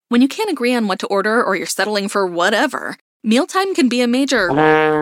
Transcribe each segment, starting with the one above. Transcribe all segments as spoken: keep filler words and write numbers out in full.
When you can't agree on what to order or you're settling for whatever, mealtime can be a major...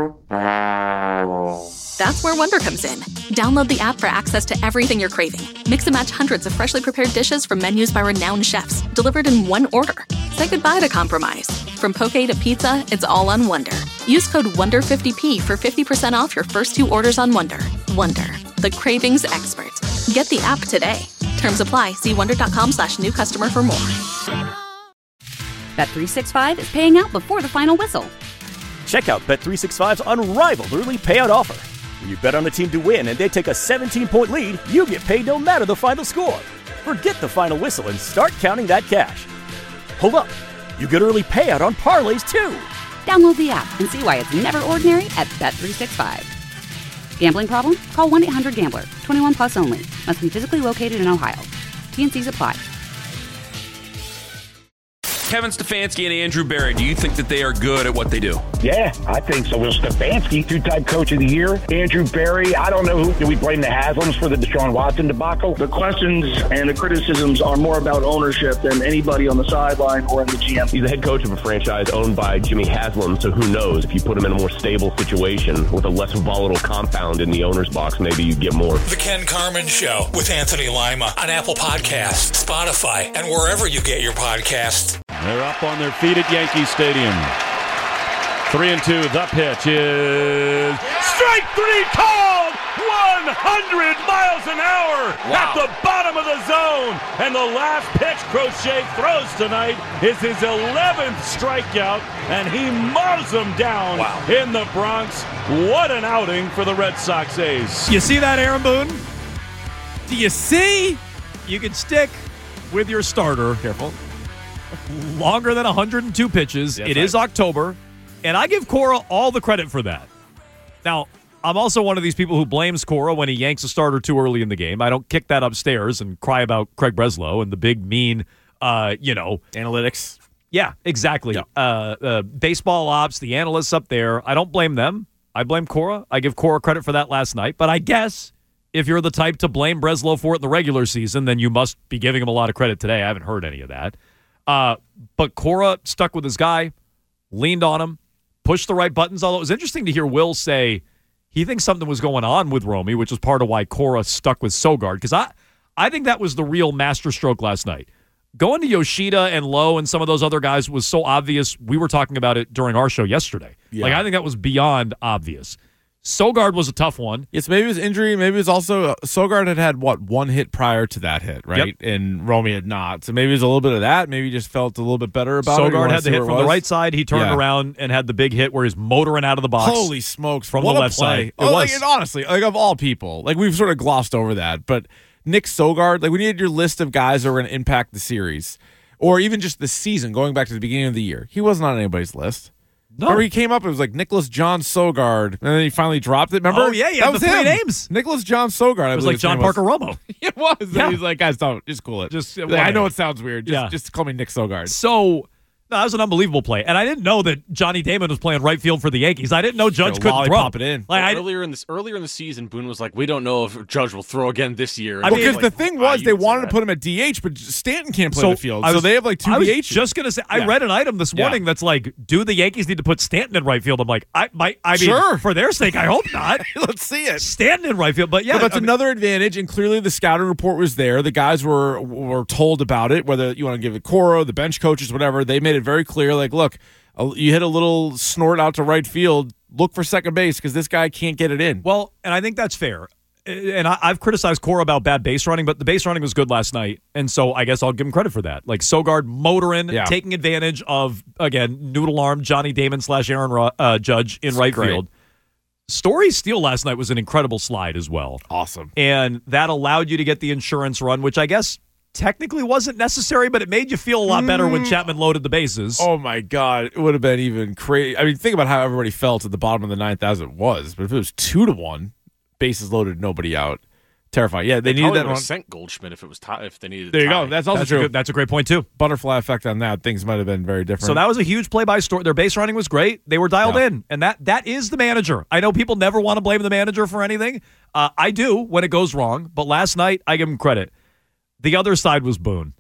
That's where Wonder comes in. Download the app for access to everything you're craving. Mix and match hundreds of freshly prepared dishes from menus by renowned chefs, delivered in one order. Say goodbye to compromise. From poke to pizza, it's all on Wonder. Use code Wonder fifty P for fifty percent off your first two orders on Wonder. Wonder, the cravings expert. Get the app today. Terms apply. See wonder.com slash new customer for more. Bet three sixty-five is paying out before the final whistle. Check out Bet three sixty-five's unrivaled early payout offer. When you bet on a team to win and they take a seventeen-point lead, you get paid no matter the final score. Forget the final whistle and start counting that cash. Hold up. You get early payout on parlays, too. Download the app and see why it's never ordinary at Bet three sixty-five. Gambling problem? Call one eight hundred gambler. twenty-one plus only. Must be physically located in Ohio. T N Cs apply. Kevin Stefanski and Andrew Berry, do you think that they are good at what they do? Yeah, I think so. Well, Stefanski, two-time coach of the year. Andrew Berry, I don't know who. Do we blame the Haslams for the Deshaun Watson debacle? The questions and the criticisms are more about ownership than anybody on the sideline or in the G M. He's the head coach of a franchise owned by Jimmy Haslam, so who knows? If you put him in a more stable situation with a less volatile compound in the owner's box, maybe you get more. The Ken Carman Show with Anthony Lima on Apple Podcasts, Spotify, and wherever you get your podcasts. They're up on their feet at Yankee Stadium. Three and two. The pitch is strike three called. one hundred miles an hour wow. At the bottom of the zone. And the last pitch Crochet throws tonight is his eleventh strikeout, and he mows them down wow. in the Bronx. What an outing for the Red Sox ace. You see that, Aaron Boone? Do you see? You can stick with your starter. Careful. Longer than one hundred two pitches. Yes, it right. is October, and I give Cora all the credit for that. Now, I'm also one of these people who blames Cora when he yanks a starter too early in the game. I don't kick that upstairs and cry about Craig Breslow and the big, mean, uh, you know. Analytics. Yeah, exactly. Yeah. Uh, uh, baseball ops, the analysts up there. I don't blame them. I blame Cora. I give Cora credit for that last night. But I guess if you're the type to blame Breslow for it in the regular season, then you must be giving him a lot of credit today. I haven't heard any of that. Uh, but Cora stuck with his guy, leaned on him, pushed the right buttons. Although it was interesting to hear Will say he thinks something was going on with Romy, which was part of why Cora stuck with Sogard. Because I, I think that was the real masterstroke last night. Going to Yoshida and Lowe and some of those other guys was so obvious. We were talking about it during our show yesterday. Yeah. Like, I think that was beyond obvious. Sogard was a tough one. Yes, maybe it was injury. Maybe it was also uh, Sogard had had, what, one hit prior to that hit, right? Yep. And Romy had not. So maybe it was a little bit of that. Maybe he just felt a little bit better about Sogard it. Sogard had the hit from the right side. He turned yeah. around and had the big hit where he's motoring out of the box. Holy smokes. From what the a left play. side. It oh, was. Like, and honestly, like of all people, like we've sort of glossed over that. But Nick Sogard, like when you had your list of guys that were going to impact the series, or even just the season, going back to the beginning of the year, he wasn't on anybody's list. No. Remember he came up, it was like Nicholas John Sogard, and then he finally dropped it. Remember? Oh, yeah, yeah, that was the three him. names. Nicholas John Sogard. It was like John Parker was. Romo. It was. Yeah. He was like, guys, don't. Just cool it. Just, like, I know it sounds weird. Just, yeah. just call me Nick Sogard. So, no, that was an unbelievable play. And I didn't know that Johnny Damon was playing right field for the Yankees. I didn't know Judge couldn't throw. Pop it in. Like, well, earlier in this earlier in the season, Boone was like, we don't know if Judge will throw again this year. I mean, because like, the thing was, they wanted to put him at D H, but Stanton can't play so the field. Was, so they have like two I was D Hs. just going to say, I yeah. read an item this morning yeah. that's like, do the Yankees need to put Stanton in right field? I'm like, I, my, I mean, sure. for their sake, I hope not. Let's see it. Stanton in right field. But yeah. But that's I mean, another advantage, and clearly the scouting report was there. The guys were were told about it, whether you want to give it Coro, the bench coaches, whatever. They made it very clear, like, look, you hit a little snort out to right field, look for second base because this guy can't get it in. Well, and I think that's fair. And I, I've criticized Cora about bad base running, but the base running was good last night, and so I guess I'll give him credit for that. Like Sogard motoring, yeah. taking advantage of, again, noodle arm Johnny Damon slash Aaron uh, Judge in That's right great. field. Story's steal last night was an incredible slide as well. Awesome. And that allowed you to get the insurance run, which I guess technically wasn't necessary, but it made you feel a lot better when Chapman loaded the bases. Oh, my God. It would have been even crazy. I mean, think about how everybody felt at the bottom of the ninth as it was. But if it was two to one, bases loaded, nobody out. Terrifying. Yeah, they, they needed that one. one. Sent Goldschmidt if it was t- if they needed. There you tie. go. That's also that's true. A good, that's a great point, too. Butterfly effect on that. Things might have been very different. So that was a huge play by Story. Their base running was great. They were dialed yeah. in, and that that is the manager. I know people never want to blame the manager for anything. Uh, I do when it goes wrong, but last night I give him credit. The other side was Boone.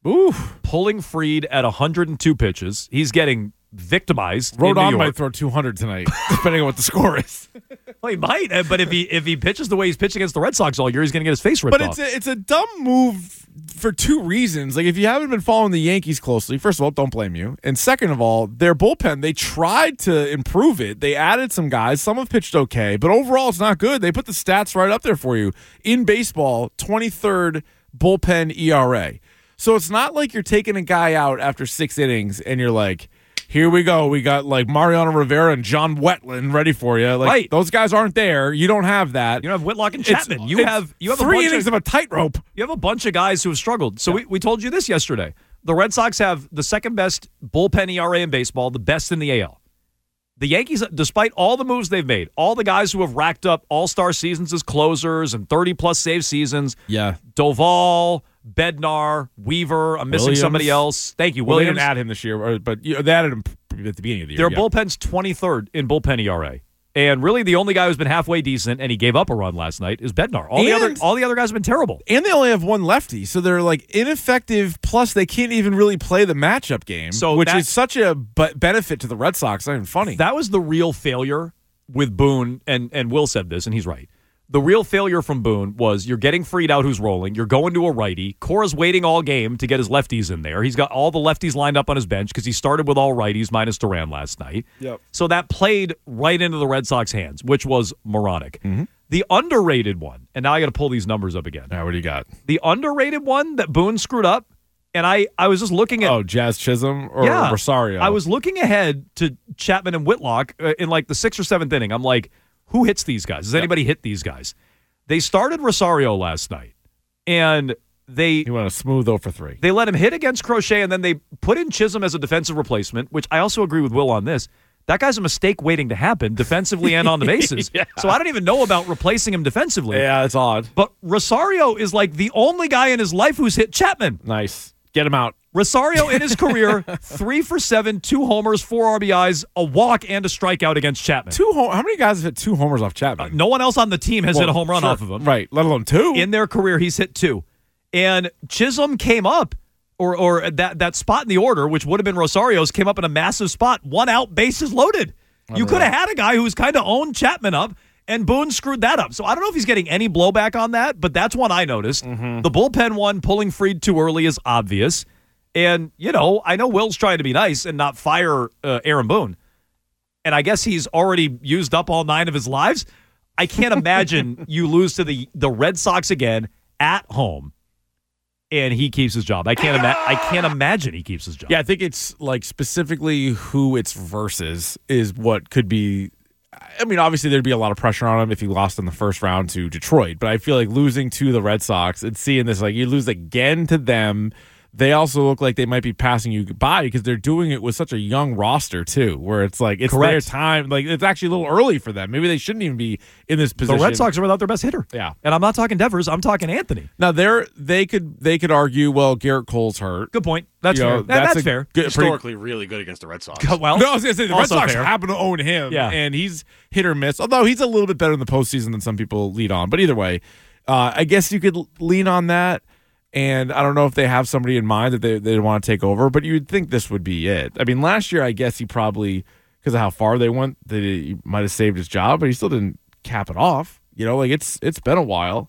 Ooh. Pulling Fried at one hundred two pitches. He's getting victimized. Rodon might throw two hundred tonight, depending on what the score is. Well, he might, but if he if he pitches the way he's pitching against the Red Sox all year, he's going to get his face ripped but off. But it's a, it's a dumb move for two reasons. Like, if you haven't been following the Yankees closely, first of all, don't blame you. And second of all, their bullpen, they tried to improve it. They added some guys. Some have pitched okay, but overall, it's not good. They put the stats right up there for you. In baseball, twenty-third bullpen E R A. So it's not like you're taking a guy out after six innings and you're like, here we go. We got like Mariano Rivera and John Wetland ready for you. Like, right. Those guys aren't there. You don't have that. You don't have Whitlock and Chapman. It's, you it's have you have three a bunch innings of, of a tightrope. You have a bunch of guys who have struggled. So yeah. we, we told you this yesterday. The Red Sox have the second best bullpen E R A in baseball, the best in the A L. The Yankees, despite all the moves they've made, all the guys who have racked up all-star seasons as closers and thirty-plus save seasons, yeah, Doval, Bednar, Weaver, I'm missing Williams. somebody else. Thank you, well, Williams. They didn't add him this year, but you know, they added him at the beginning of the year. Their yeah. bullpen's twenty-third in bullpen E R A. And really the only guy who's been halfway decent, and he gave up a run last night, is Bednar. All, the other, all the other guys have been terrible. And they only have one lefty, so they're like ineffective, plus they can't even really play the matchup game, so which that, is such a b- benefit to the Red Sox. Not even funny. That was the real failure with Boone, and, and Will said this, and he's right. The real failure from Boone was you're getting Fried out who's rolling. You're going to a righty. Cora's waiting all game to get his lefties in there. He's got all the lefties lined up on his bench because he started with all righties minus Duran last night. Yep. So that played right into the Red Sox hands, which was moronic. Mm-hmm. The underrated one, and now I got to pull these numbers up again. Now, what do you got? The underrated one that Boone screwed up, and I, I was just looking at... Oh, Jazz Chisholm or yeah, Rosario? I was looking ahead to Chapman and Whitlock uh, in like the sixth or seventh inning. I'm like, who hits these guys? Does anybody yep. hit these guys? They started Rosario last night, and they... He went a smooth oh for three. They let him hit against Crochet, and then they put in Chisholm as a defensive replacement, which I also agree with Will on this. That guy's a mistake waiting to happen defensively and on the bases. yeah. So I don't even know about replacing him defensively. Yeah, it's odd. But Rosario is like the only guy in his life who's hit Chapman. Nice. Get him out. Rosario in his career, three for seven, two homers, four R B Is, a walk, and a strikeout against Chapman. Two home, How many guys have hit two homers off Chapman? Uh, no one else on the team has well, hit a home run sure. off of him. Right, let alone two. In their career, he's hit two. And Chisholm came up, or or that, that spot in the order, which would have been Rosario's, came up in a massive spot. One out, bases loaded. You could have had a guy who's kind of owned Chapman up, and Boone screwed that up. So I don't know if he's getting any blowback on that, but that's one I noticed. Mm-hmm. The bullpen one, pulling Fried too early, is obvious. And, you know, I know Will's trying to be nice and not fire uh, Aaron Boone. And I guess he's already used up all nine of his lives. I can't imagine you lose to the, the Red Sox again at home and he keeps his job. I can't, ima- I can't imagine he keeps his job. Yeah, I think it's like specifically who it's versus is what could be. I mean, obviously there'd be a lot of pressure on him if he lost in the first round to Detroit. But I feel like losing to the Red Sox and seeing this, like you lose again to them. They also look like they might be passing you by because they're doing it with such a young roster, too, where it's like it's Correct. their time. Like it's actually a little early for them. Maybe they shouldn't even be in this position. The Red Sox are without their best hitter. Yeah. And I'm not talking Devers. I'm talking Anthony. Now, they're, they could they could argue, well, Garrett Cole's hurt. Good point. That's you fair. know, That- that's a fair. Good, Historically, really good against the Red Sox. Well, no, I was going to say, the Red also Sox fair. happen to own him, Yeah. and he's hit or miss, although he's a little bit better in the postseason than some people lead on. But either way, uh, I guess you could lean on that. And I don't know if they have somebody in mind that they, they want to take over, but you'd think this would be it. I mean, last year, I guess he probably, because of how far they went, that he might have saved his job, but he still didn't cap it off. You know, like it's it's been a while.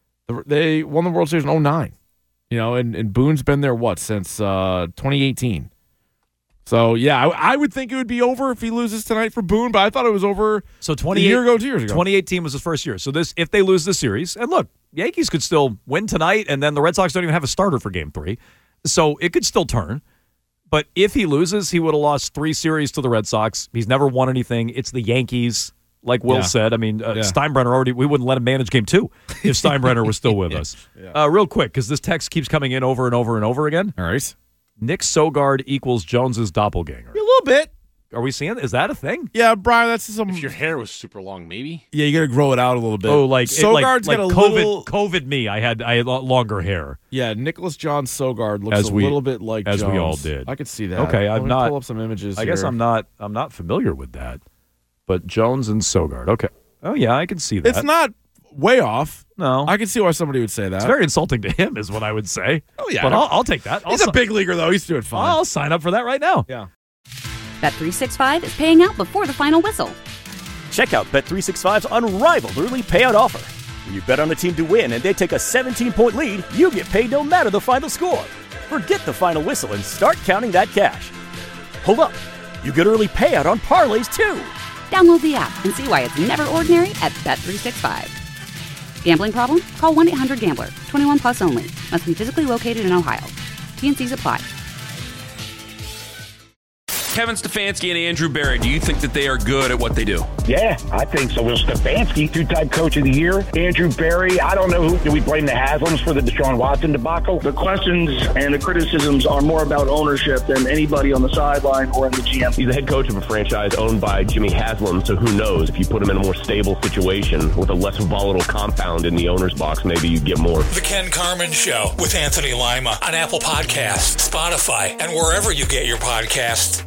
They won the World Series in oh nine, you know, and, and Boone's been there, what, since uh, twenty eighteen. So, yeah, I, I would think it would be over if he loses tonight for Boone, but I thought it was over so a year ago, two years ago. twenty eighteen was his first year. So this, if they lose this series, and look, Yankees could still win tonight, and then the Red Sox don't even have a starter for game three. So it could still turn. But if he loses, he would have lost three series to the Red Sox. He's never won anything. It's the Yankees, like Will Yeah. said. I mean, uh, Yeah. Steinbrenner already, we wouldn't let him manage game two if Steinbrenner was still with us. Yeah. Uh, real quick, because this text keeps coming in over and over and over again. All right. Nick Sogard equals Jones's doppelganger. A little bit. Are we seeing, is that a thing? Yeah, Brian, that's some. If your hair was super long, maybe. Yeah, you got to grow it out a little bit. Oh, like it- like, Sogard's like got a COVID, little. COVID me. I had I had lo- longer hair. Yeah, Nicholas John Sogard looks As a we- little bit like as we Jones. all did. I could see that. Okay, Let I'm me not. Pull up some images. I guess here. I'm not. I'm not familiar with that. But Jones and Sogard. Okay. Oh yeah, I can see that. It's not way off. No. I can see why somebody would say that. It's very insulting to him, is what I would say. Oh, yeah. But I'll, I'll take that. I'll He's si- a big leaguer, though. He's doing fine. I'll sign up for that right now. Yeah. Bet three sixty-five is paying out before the final whistle. Check out Bet three sixty-five's unrivaled early payout offer. When you bet on a team to win and they take a seventeen-point lead, you get paid no matter the final score. Forget the final whistle and start counting that cash. Hold up. You get early payout on parlays, too. Download the app and see why it's never ordinary at Bet three sixty-five. Gambling problem? Call one eight hundred gambler. twenty-one plus only. Must be physically located in Ohio. T N Cs apply. Kevin Stefanski and Andrew Berry, do you think that they are good at what they do? Yeah, I think so. Will Stefanski, two-time coach of the year. Andrew Berry, I don't know who. Do we blame the Haslams for the Deshaun Watson debacle? The questions and the criticisms are more about ownership than anybody on the sideline or in the G M. He's the head coach of a franchise owned by Jimmy Haslam, so who knows? If you put him in a more stable situation with a less volatile compound in the owner's box, maybe you get more. The Ken Carman Show with Anthony Lima on Apple Podcasts, Spotify, and wherever you get your podcasts.